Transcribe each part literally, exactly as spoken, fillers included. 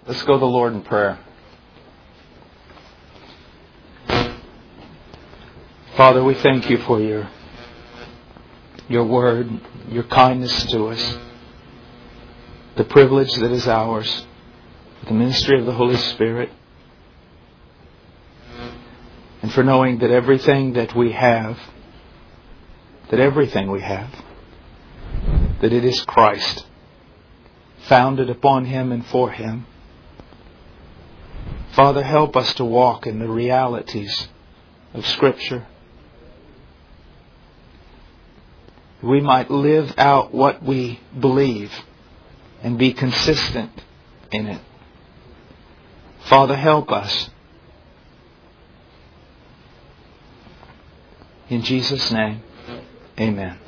Let's go to the Lord in prayer. Father, we thank You for Your, Your Word, Your kindness to us, the privilege that is ours, the ministry of the Holy Spirit, and for knowing that everything that we have, that everything we have, that it is Christ, founded upon Him and for Him. Father, help us to walk in the realities of Scripture. We might live out what we believe and be consistent in it. Father, help us. In Jesus' name, amen.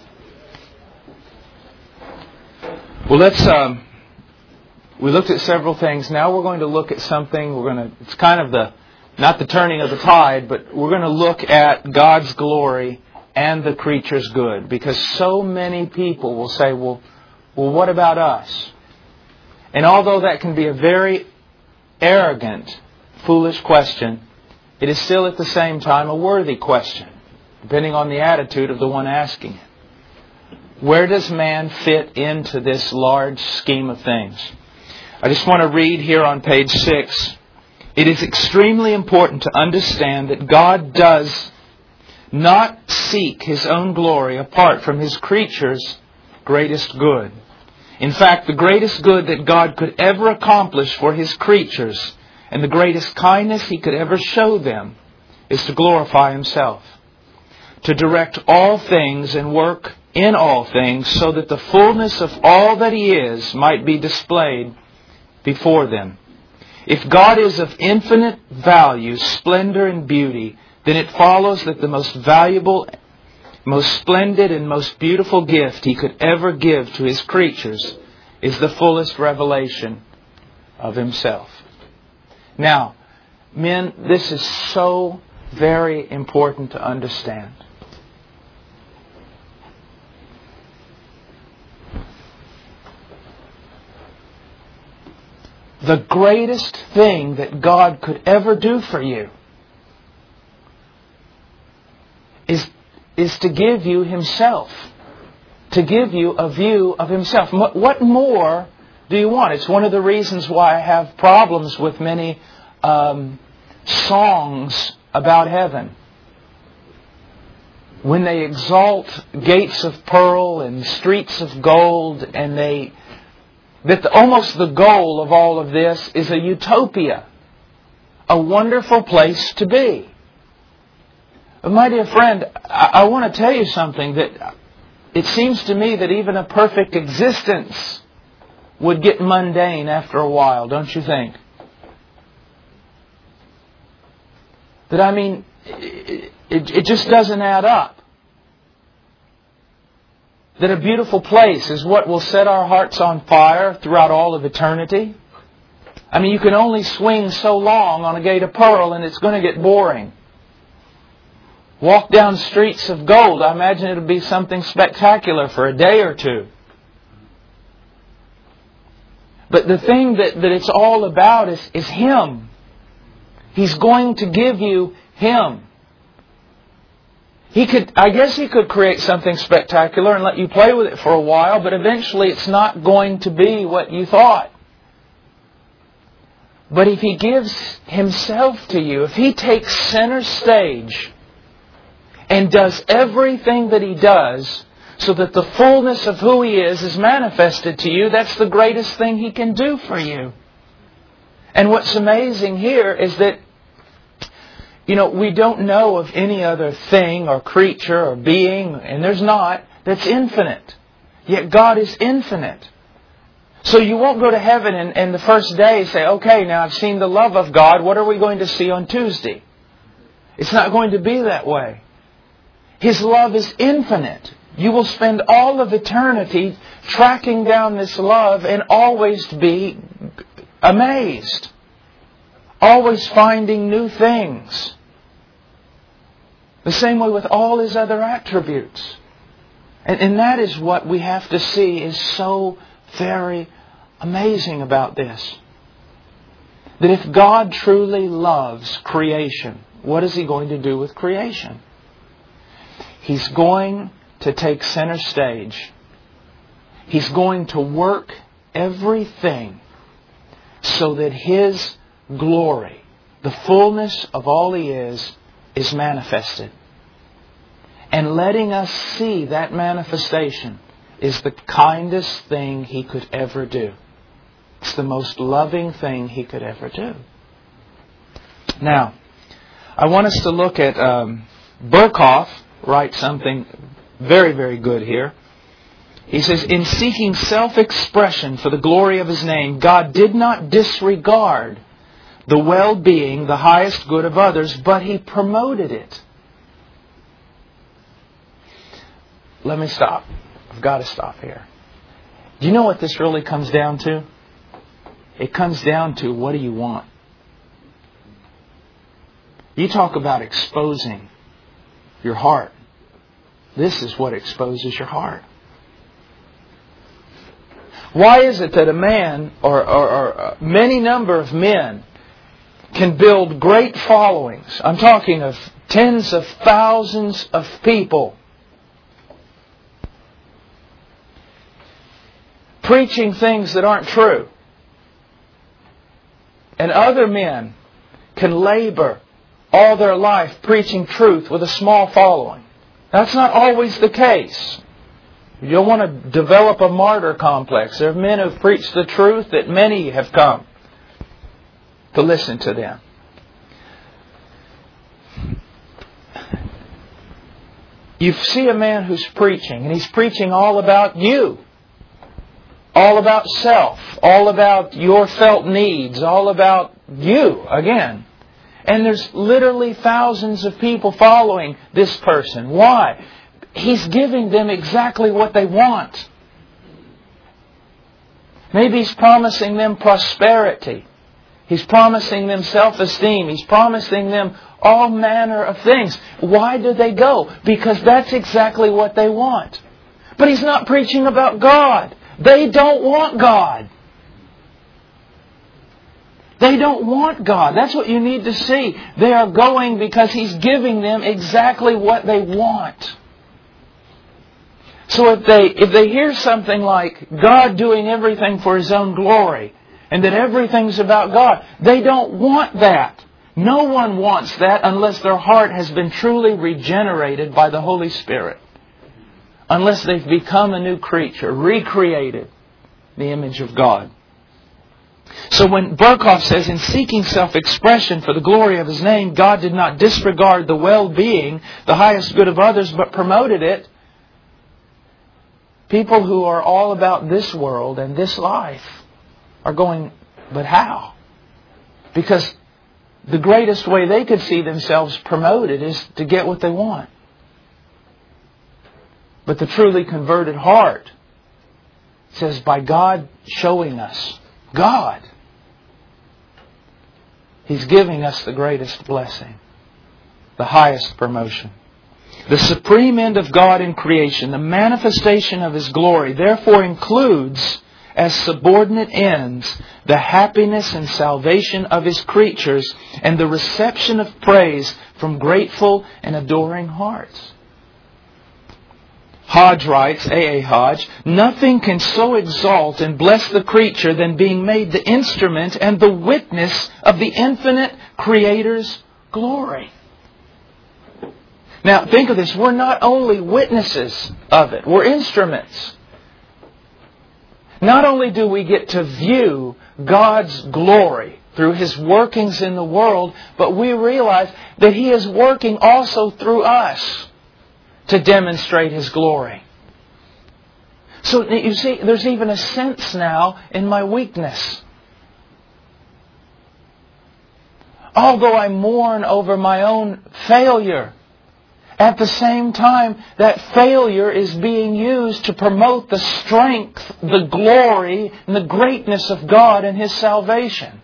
Well, let's... Um, We looked at several things. Now we're going to look at something. We're going to, it's kind of the, not the turning of the tide, but we're going to look at God's glory and the creature's good. Because so many people will say, well, well, what about us? And although that can be a very arrogant, foolish question, it is still at the same time a worthy question, depending on the attitude of the one asking it. Where does man fit into this large scheme of things? I just want to read here on page six. It is extremely important to understand that God does not seek His own glory apart from His creatures' greatest good. In fact, the greatest good that God could ever accomplish for His creatures and the greatest kindness He could ever show them is to glorify Himself, to direct all things and work in all things so that the fullness of all that He is might be displayed before them. If God is of infinite value, splendor, and beauty, then it follows that the most valuable, most splendid, and most beautiful gift He could ever give to His creatures is the fullest revelation of Himself. Now, men, this is so very important to understand. The greatest thing that God could ever do for you is, is to give you Himself. To give you a view of Himself. What more do you want? It's one of the reasons why I have problems with many um, songs about heaven. When they exalt gates of pearl and streets of gold, and they... that the, almost the goal of all of this is a utopia. A wonderful place to be. But my dear friend, I, I want to tell you something, that it seems to me that even a perfect existence would get mundane after a while, don't you think? That I mean, it, it, it just doesn't add up. That a beautiful place is what will set our hearts on fire throughout all of eternity. I mean, you can only swing so long on a gate of pearl and it's going to get boring. Walk down streets of gold. I imagine it'll be something spectacular for a day or two. But the thing that, that it's all about is, is Him. He's going to give you Him. He could, I guess He could create something spectacular and let you play with it for a while, but eventually it's not going to be what you thought. But if He gives Himself to you, if He takes center stage and does everything that He does so that the fullness of who He is is manifested to you, that's the greatest thing He can do for you. And what's amazing here is that, you know, we don't know of any other thing or creature or being, and there's not, that's infinite. Yet God is infinite. So you won't go to heaven and, and the first day say, okay, now I've seen the love of God, what are we going to see on Tuesday? It's not going to be that way. His love is infinite. You will spend all of eternity tracking down this love and always be amazed. Always finding new things. The same way with all His other attributes. And, and that is what we have to see is so very amazing about this. that if God truly loves creation, what is He going to do with creation? He's going to take center stage. He's going to work everything so that His glory, the fullness of all He is, is manifested. And letting us see that manifestation is the kindest thing He could ever do. It's the most loving thing He could ever do. Now, I want us to look at um, Berkhoff writes something very, very good here. He says, in seeking self-expression for the glory of His name, God did not disregard the well-being, the highest good of others, but He promoted it. Let me stop. I've got to stop here. Do you know what this really comes down to? It comes down to, what do you want? You talk about exposing your heart. This is what exposes your heart. Why is it that a man, or, or, or many number of men, can build great followings? I'm talking of tens of thousands of people preaching things that aren't true. And other men can labor all their life preaching truth with a small following. That's not always the case. You don't want to develop a martyr complex. There are men who've preached the truth that many have come to listen to them. You see a man who's preaching, and he's preaching all about you. All about self. All about your felt needs. All about you, again. And there's literally thousands of people following this person. Why? He's giving them exactly what they want. Maybe He's promising them prosperity. He's promising them self-esteem. He's promising them all manner of things. Why do they go? Because that's exactly what they want. But He's not preaching about God. They don't want God. They don't want God. That's what you need to see. They are going because He's giving them exactly what they want. So if they if they hear something like God doing everything for His own glory, and that everything's about God, they don't want that. No one wants that unless their heart has been truly regenerated by the Holy Spirit. Unless they've become a new creature, recreated in the image of God. So when Berkhoff says, in seeking self-expression for the glory of His name, God did not disregard the well-being, the highest good of others, but promoted it. People who are all about this world and this life are going, but how? Because the greatest way they could see themselves promoted is to get what they want. But the truly converted heart says, by God showing us God, He's giving us the greatest blessing, the highest promotion. The supreme end of God in creation, the manifestation of His glory, therefore includes as subordinate ends the happiness and salvation of His creatures and the reception of praise from grateful and adoring hearts. Hodge writes, A A Hodge, nothing can so exalt and bless the creature than being made the instrument and the witness of the infinite Creator's glory. Now, think of this. We're not only witnesses of it. We're instruments. Not only do we get to view God's glory through His workings in the world, but we realize that He is working also through us to demonstrate His glory. So you see, there's even a sense now in my weakness. Although I mourn over my own failure, at the same time, that failure is being used to promote the strength, the glory, and the greatness of God and His salvation.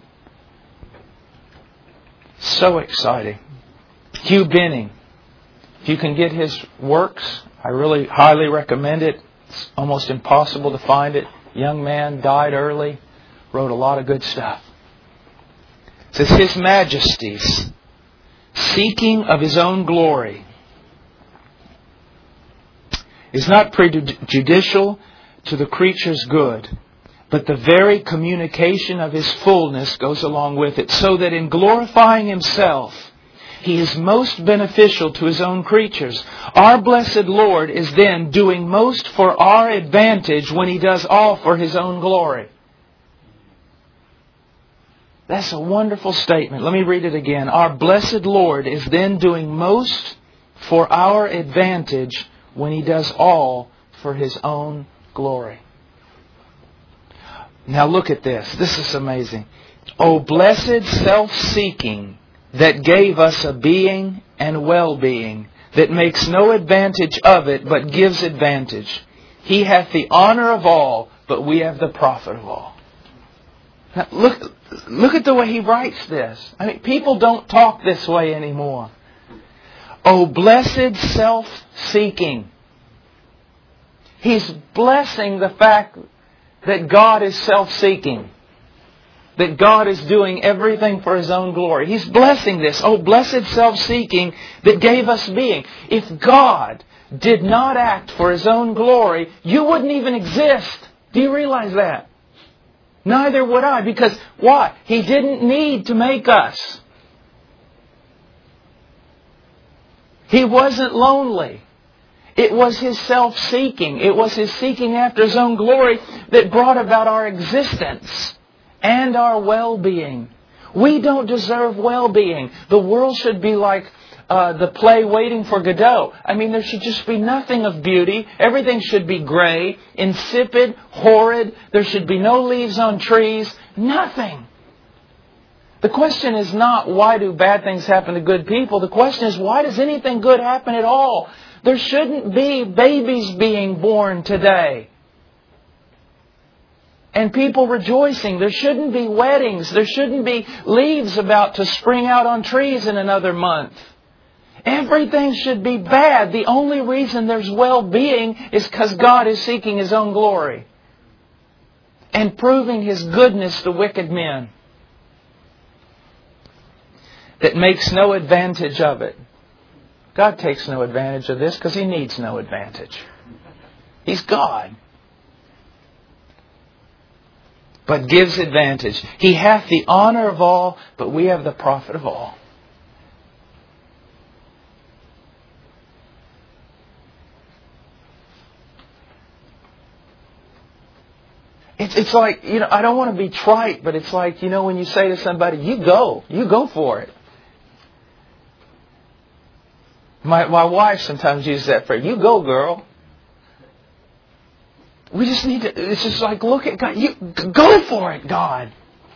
So exciting. Hugh Benning. If you can get his works, I really highly recommend it. It's almost impossible to find it. Young man, died early, wrote a lot of good stuff. It says, His Majesty's seeking of His own glory is not prejudicial to the creature's good, but the very communication of His fullness goes along with it, so that in glorifying Himself, He is most beneficial to His own creatures. Our blessed Lord is then doing most for our advantage when He does all for His own glory. That's a wonderful statement. Let me read it again. Our blessed Lord is then doing most for our advantage when He does all for His own glory. Now look at this. This is amazing. O blessed self-seeking that gave us a being and well-being, that makes no advantage of it, but gives advantage. He hath the honor of all, but we have the profit of all. Now look, look at the way he writes this. I mean, people don't talk this way anymore. O blessed self-seeking. He's blessing the fact that God is self-seeking. That God is doing everything for His own glory. He's blessing this. Oh, blessed self-seeking that gave us being. If God did not act for His own glory, you wouldn't even exist. Do you realize that? Neither would I. Because why? He didn't need to make us. He wasn't lonely. It was His self-seeking. It was His seeking after His own glory that brought about our existence and our well-being. We don't deserve well-being. The world should be like uh, the play Waiting for Godot. I mean, there should just be nothing of beauty. Everything should be gray, insipid, horrid. There should be no leaves on trees. Nothing. The question is not why do bad things happen to good people. The question is why does anything good happen at all? There shouldn't be babies being born today and people rejoicing. There shouldn't be weddings. There shouldn't be leaves about to spring out on trees in another month. Everything should be bad. The only reason there's well-being is because God is seeking His own glory and proving His goodness to wicked men. That makes no advantage of it. God takes no advantage of this because He needs no advantage. He's God. But gives advantage. He hath the honor of all, but we have the profit of all. It's, it's like, you know, I don't want to be trite, but it's like, you know, when you say to somebody, you go, you go for it. My my wife sometimes uses that phrase, you go, girl. We just need to, it's just like, look at God. You go for it, God.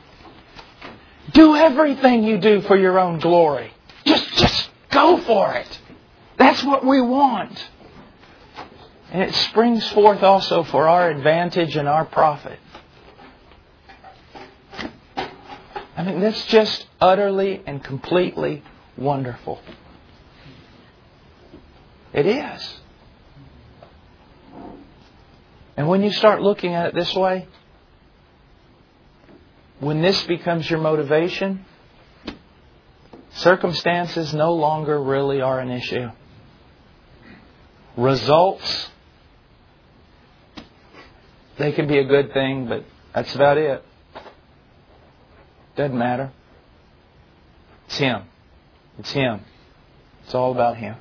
Do everything you do for your own glory. Just, just go for it. That's what we want. And it springs forth also for our advantage and our profit. I mean, that's just utterly and completely wonderful. It is. And when you start looking at it this way, when this becomes your motivation, circumstances no longer really are an issue. Results, they can be a good thing, but that's about it. Doesn't matter. It's Him. It's Him. It's all about Him.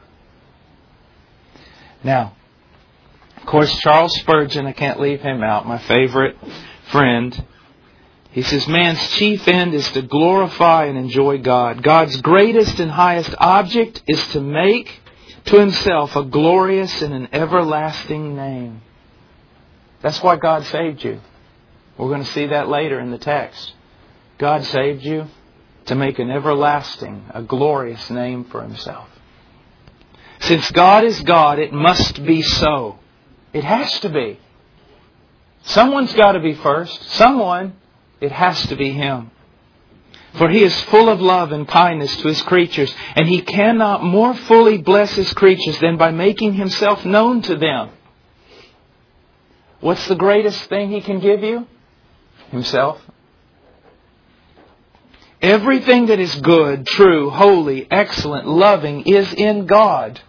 Now, of course, Charles Spurgeon, I can't leave him out, my favorite friend. He says, man's chief end is to glorify and enjoy God. God's greatest and highest object is to make to Himself a glorious and an everlasting name. That's why God saved you. We're going to see that later in the text. God saved you to make an everlasting, a glorious name for Himself. Since God is God, it must be so. It has to be. Someone's got to be first. Someone, it has to be Him. For He is full of love and kindness to His creatures, and He cannot more fully bless His creatures than by making Himself known to them. What's the greatest thing He can give you? Himself. Everything that is good, true, holy, excellent, loving is in God.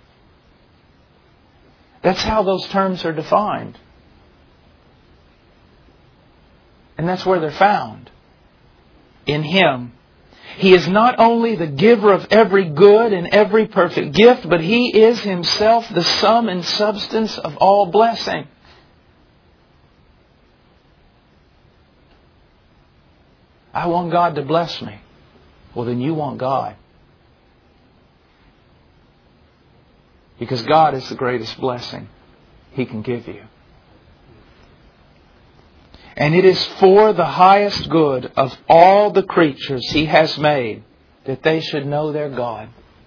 That's how those terms are defined. And that's where they're found. In Him. He is not only the giver of every good and every perfect gift, but He is Himself the sum and substance of all blessing. I want God to bless me. Well, then you want God. Because God is the greatest blessing He can give you. And it is for the highest good of all the creatures He has made that they should know their God.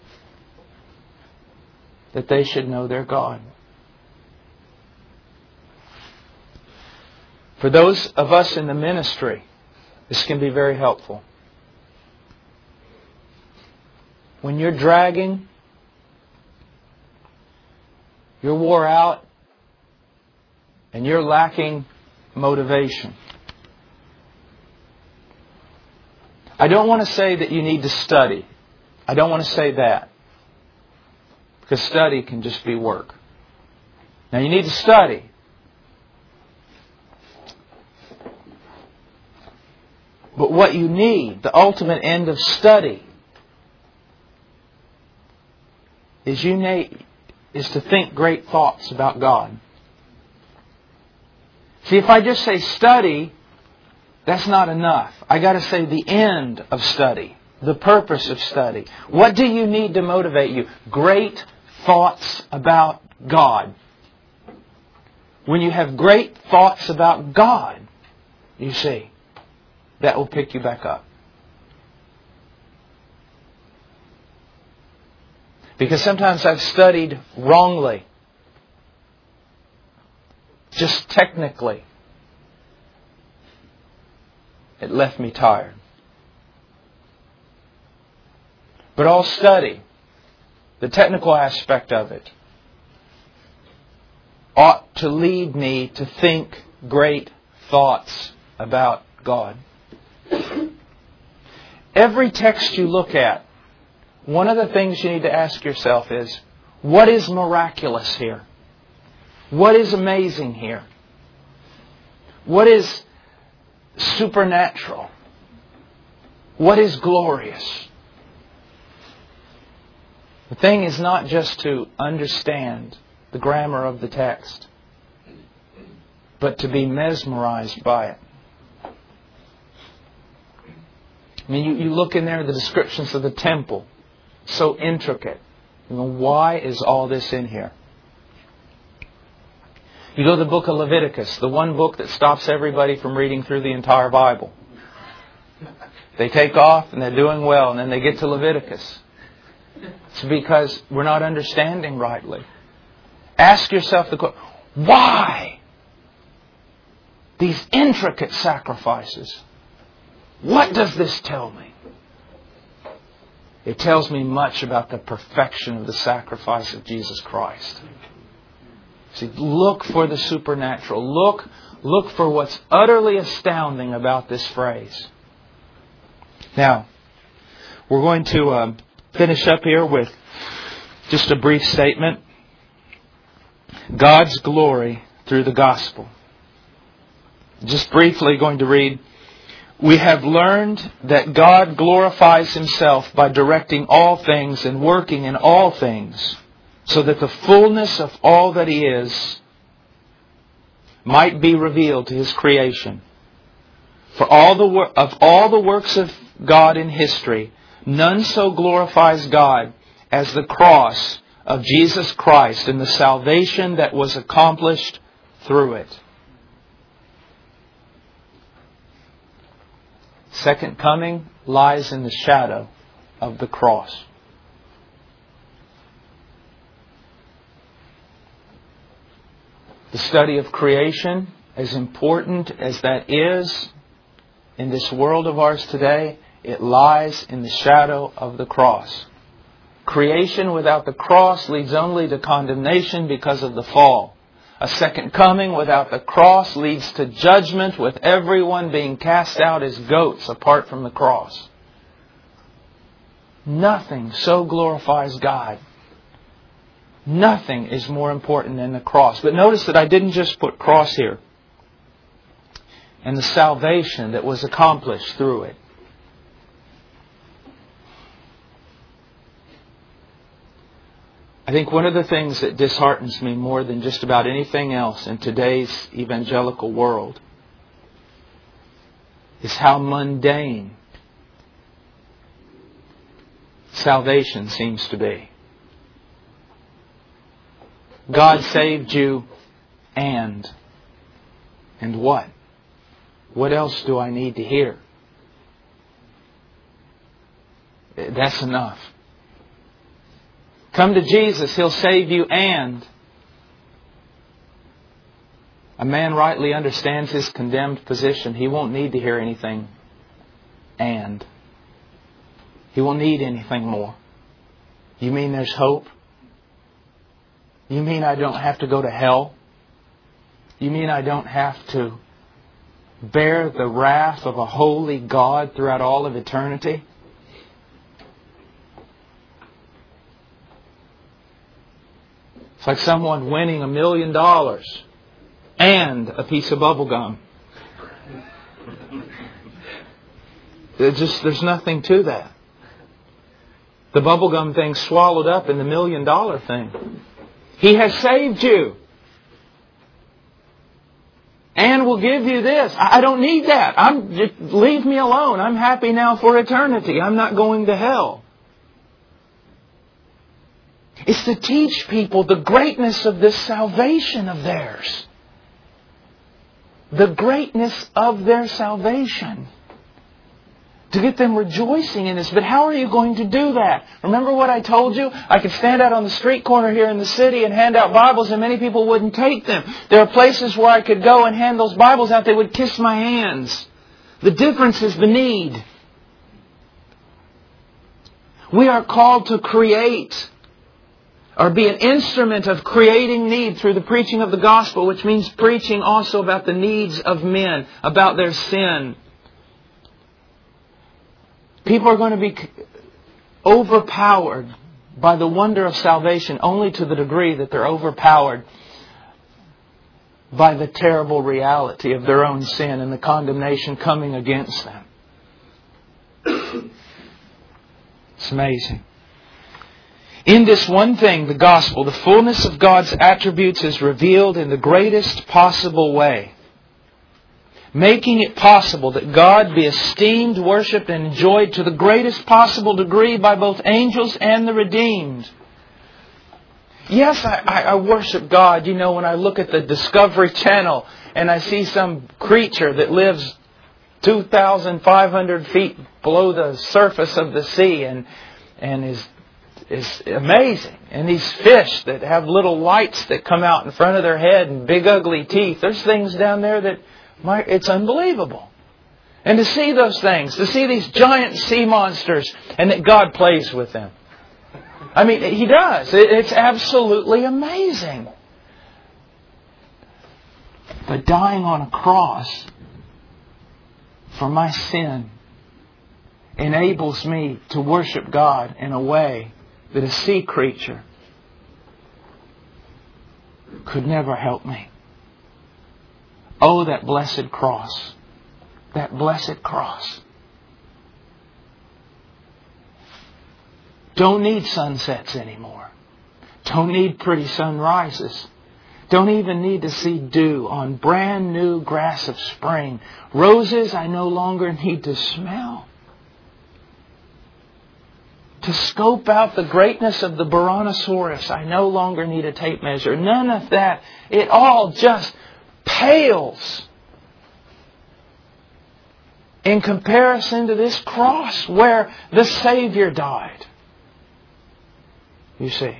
That they should know their God. For those of us in the ministry, this can be very helpful. When you're dragging, you're wore out, and you're lacking motivation. I don't want to say that you need to study. I don't want to say that. Because study can just be work. Now you need to study. But what you need, the ultimate end of study, is you need, is to think great thoughts about God. See, if I just say study, that's not enough. I got to say the end of study, the purpose of study. What do you need to motivate you? Great thoughts about God. When you have great thoughts about God, you see, that will pick you back up. Because sometimes I've studied wrongly. Just technically. It left me tired. But all study, the technical aspect of it, ought to lead me to think great thoughts about God. Every text you look at, one of the things you need to ask yourself is, what is miraculous here? What is amazing here? What is supernatural? What is glorious? The thing is not just to understand the grammar of the text, but to be mesmerized by it. I mean, you, you look in there, the descriptions of the temple, so intricate. You know, why is all this in here? You go to the book of Leviticus, the one book that stops everybody from reading through the entire Bible. They take off and they're doing well, and then they get to Leviticus. It's because we're not understanding rightly. Ask yourself the question, why these intricate sacrifices? What does this tell me? It tells me much about the perfection of the sacrifice of Jesus Christ. See, look for the supernatural. Look, look for what's utterly astounding about this phrase. Now, we're going to uh, finish up here with just a brief statement. God's glory through the gospel. Just briefly going to read. We have learned that God glorifies Himself by directing all things and working in all things, so that the fullness of all that He is might be revealed to His creation. For all the wor- of all the works of God in history, none so glorifies God as the cross of Jesus Christ and the salvation that was accomplished through it. Second coming lies in the shadow of the cross. The study of creation, as important as that is in this world of ours today, it lies in the shadow of the cross. Creation without the cross leads only to condemnation because of the fall. A second coming without the cross leads to judgment, with everyone being cast out as goats apart from the cross. Nothing so glorifies God. Nothing is more important than the cross. But notice that I didn't just put cross here. And the salvation that was accomplished through it. I think one of the things that disheartens me more than just about anything else in today's evangelical world is how mundane salvation seems to be. God saved you and... And what? What else do I need to hear? That's enough. Come to Jesus, He'll save you and... A man rightly understands his condemned position. He won't need to hear anything and... He won't need anything more. You mean there's hope? You mean I don't have to go to hell? You mean I don't have to bear the wrath of a holy God throughout all of eternity? It's like someone winning a million dollars and a piece of bubble gum. There's just, there's nothing to that. The bubblegum thing swallowed up in the million dollar thing. He has saved you. And will give you this. I don't need that. I'm just, leave me alone. I'm happy now for eternity. I'm not going to hell. It's to teach people the greatness of this salvation of theirs. The greatness of their salvation. To get them rejoicing in this. But how are you going to do that? Remember what I told you? I could stand out on the street corner here in the city and hand out Bibles and many people wouldn't take them. There are places where I could go and hand those Bibles out. They would kiss my hands. The difference is the need. We are called to create or be an instrument of creating need through the preaching of the gospel, which means preaching also about the needs of men, about their sin. People are going to be overpowered by the wonder of salvation only to the degree that they're overpowered by the terrible reality of their own sin and the condemnation coming against them. It's amazing. In this one thing, the gospel, the fullness of God's attributes is revealed in the greatest possible way, making it possible that God be esteemed, worshipped, and enjoyed to the greatest possible degree by both angels and the redeemed. Yes, I, I, I worship God, you know, when I look at the Discovery Channel and I see some creature that lives two thousand five hundred feet below the surface of the sea and, and is, is amazing. And these fish that have little lights that come out in front of their head and big ugly teeth. There's things down there that My, it's unbelievable. And to see those things, to see these giant sea monsters, and that God plays with them. I mean, He does. It, it's absolutely amazing. But dying on a cross for my sin enables me to worship God in a way that a sea creature could never help me. Oh, that blessed cross. That blessed cross. Don't need sunsets anymore. Don't need pretty sunrises. Don't even need to see dew on brand new grass of spring. Roses I no longer need to smell. To scope out the greatness of the Brontosaurus, I no longer need a tape measure. None of that. It all just pales in comparison to this cross where the Savior died. You see.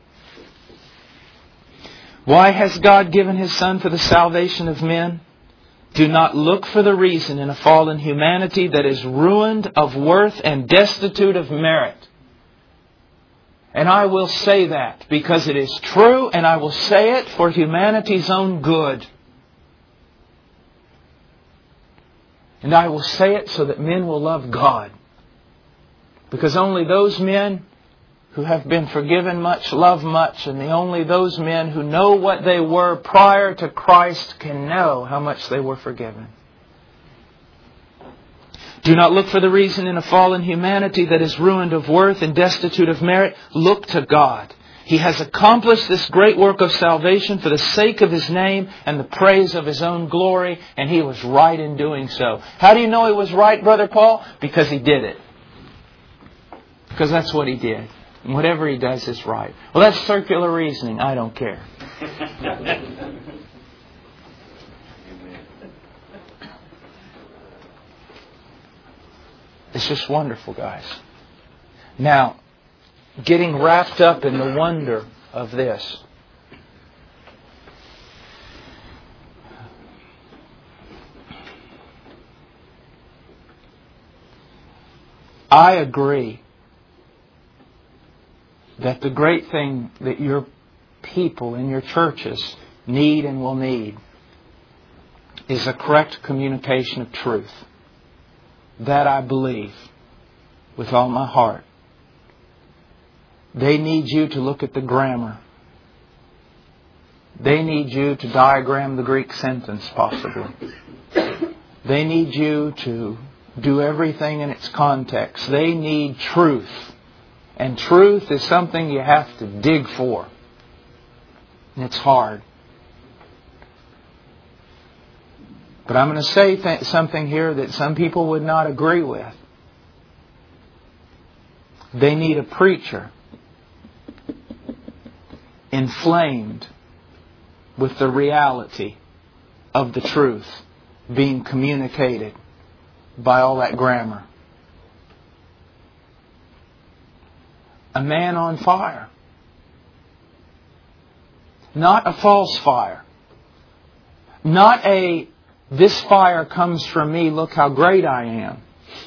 Why has God given His Son for the salvation of men? Do not look for the reason in a fallen humanity that is ruined of worth and destitute of merit. And I will say that because it is true, and I will say it for humanity's own good. And I will say it so that men will love God Because only those men who have been forgiven much love much, and the only those men who know what they were prior to Christ can know how much they were forgiven. Do not look for the reason in a fallen humanity that is ruined of worth and destitute of merit. Look to God. He has accomplished this great work of salvation for the sake of His name and the praise of His own glory, and He was right in doing so. How do you know He was right, Brother Paul? Because He did it. Because that's what He did. And whatever He does is right. Well, that's circular reasoning. I don't care. It's just wonderful, guys. Now, getting wrapped up in the wonder of this. I agree that the great thing that your people in your churches need and will need is a correct communication of truth. That I believe with all my heart. They need you to look at the grammar. They need you to diagram the Greek sentence, possibly. They need you to do everything in its context. They need truth. And truth is something you have to dig for. And it's hard. But I'm going to say th- something here that some people would not agree with. They need a preacher inflamed with the reality of the truth being communicated by all that grammar. A man on fire. Not a false fire. Not a, this fire comes from me, look how great I am.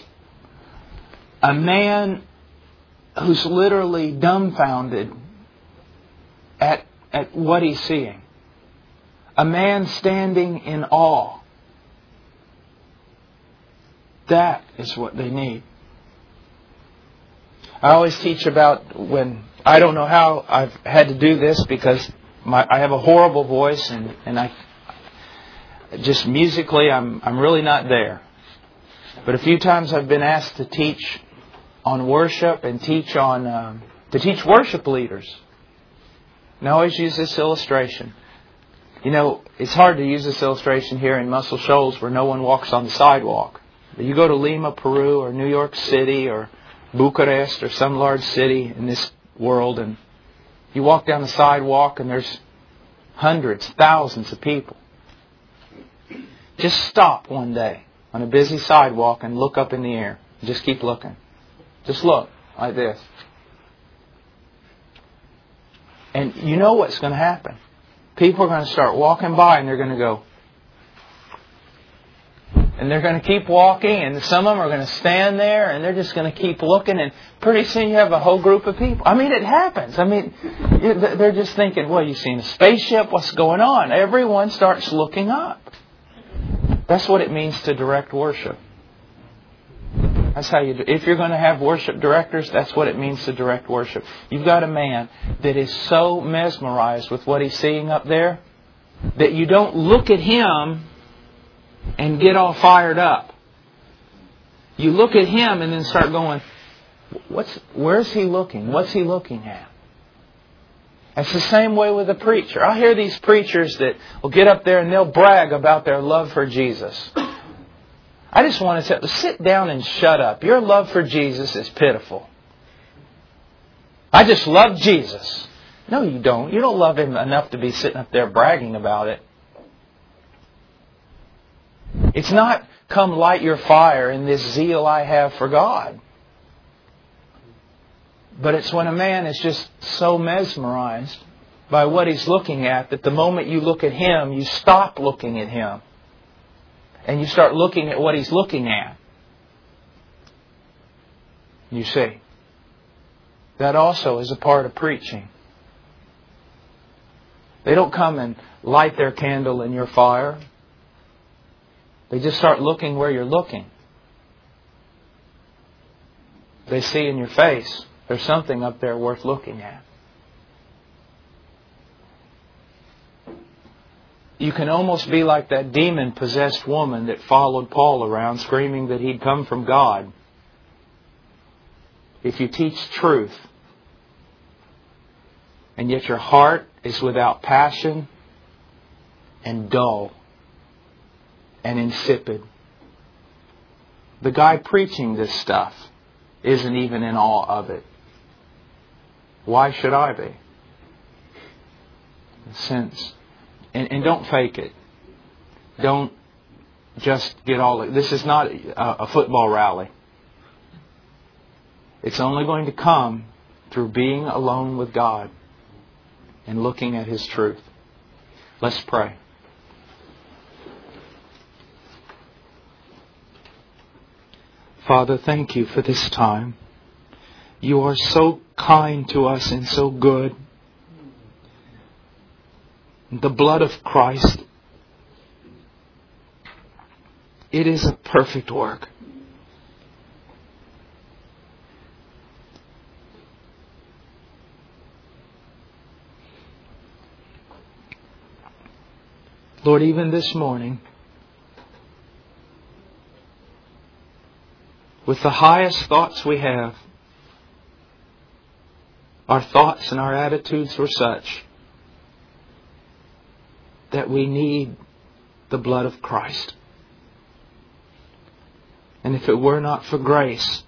A man who's literally dumbfounded at, at what he's seeing. A man standing in awe. That is what they need. I always teach about when, I don't know how I've had to do this because my, I have a horrible voice and, and I just musically I'm I'm really not there. But a few times I've been asked to teach on worship and teach on um, to teach worship leaders. And I always use this illustration. You know, it's hard to use this illustration here in Muscle Shoals where no one walks on the sidewalk. But you go to Lima, Peru, or New York City, or Bucharest, or some large city in this world, and you walk down the sidewalk and there's hundreds, thousands of people. Just stop one day on a busy sidewalk and look up in the air. Just keep looking. Just look like this. And you know what's going to happen. People are going to start walking by and they're going to go. And they're going to keep walking, and some of them are going to stand there and they're just going to keep looking, and pretty soon you have a whole group of people. I mean, it happens. I mean, they're just thinking, well, you've seen a spaceship, what's going on? Everyone starts looking up. That's what it means to direct worship. That's how you do. If you're going to have worship directors, that's what it means to direct worship. You've got a man that is so mesmerized with what he's seeing up there that you don't look at him and get all fired up. You look at him and then start going, "What's? Where's he looking? What's he looking at?" It's the same way with a preacher. I hear these preachers that will get up there and they'll brag about their love for Jesus. I just want to say, sit down and shut up. Your love for Jesus is pitiful. I just love Jesus. No, you don't. You don't love Him enough to be sitting up there bragging about it. It's not, come light your fire in this zeal I have for God. But it's when a man is just so mesmerized by what he's looking at that the moment you look at him, you stop looking at him. And you start looking at what he's looking at. You see. That also is a part of preaching. They don't come and light their candle in your fire. They just start looking where you're looking. They see in your face there's something up there worth looking at. You can almost be like that demon-possessed woman that followed Paul around screaming that he'd come from God. If you teach truth, and yet your heart is without passion and dull and insipid. The guy preaching this stuff isn't even in awe of it. Why should I be? In a sense. And, and don't fake it. Don't just get all... This is not a, a football rally. It's only going to come through being alone with God and looking at His truth. Let's pray. Father, thank You for this time. You are so kind to us and so good. The blood of Christ, it is a perfect work. Lord, even this morning, with the highest thoughts we have, our thoughts and our attitudes were such that we need the blood of Christ. And if it were not for grace,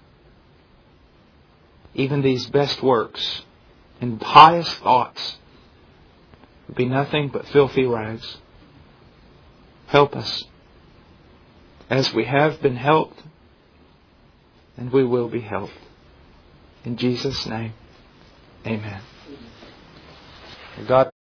even these best works and highest thoughts would be nothing but filthy rags. Help us as we have been helped and we will be helped. In Jesus' name, amen. God